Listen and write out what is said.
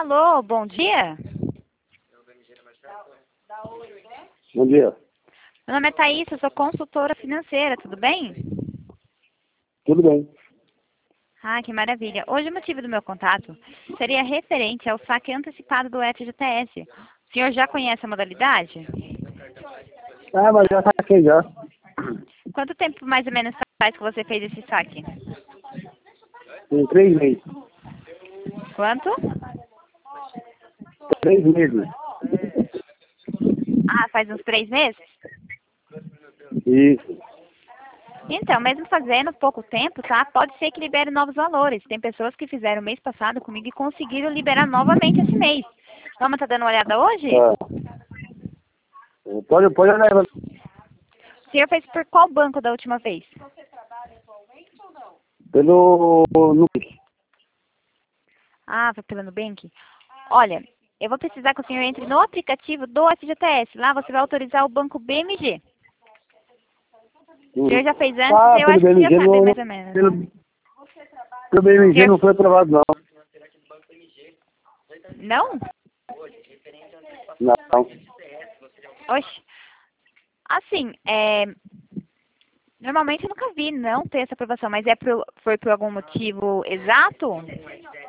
Alô, bom dia. Bom dia. Meu nome é Thaís, eu sou consultora financeira, tudo bem? Tudo bem. Ah, que maravilha. Hoje o motivo do meu contato seria referente ao saque antecipado do FGTS. O senhor já conhece a modalidade? Ah, mas já saquei já. Quanto tempo mais ou menos faz que você fez esse saque? Tem 3 meses. Quanto? 3 meses. Ah, faz uns 3 meses? Isso. Então, mesmo fazendo pouco tempo, tá? Pode ser que libere novos valores. Tem pessoas que fizeram mês passado comigo e conseguiram liberar novamente esse mês. Vamos tá dando uma olhada hoje? Ah. Pode olhar. O senhor fez por qual banco da última vez? Pelo Nubank. Ah, foi pelo Nubank? Olha, eu vou precisar que o senhor entre no aplicativo do FGTS. Lá você vai autorizar o banco BMG. O senhor já fez antes, eu Pelo acho que você já BMG sabe não, mais ou menos. pelo BMG não foi aprovado não. Não? Não. Oxe. Assim, normalmente eu nunca vi não ter essa aprovação, mas foi por algum motivo exato?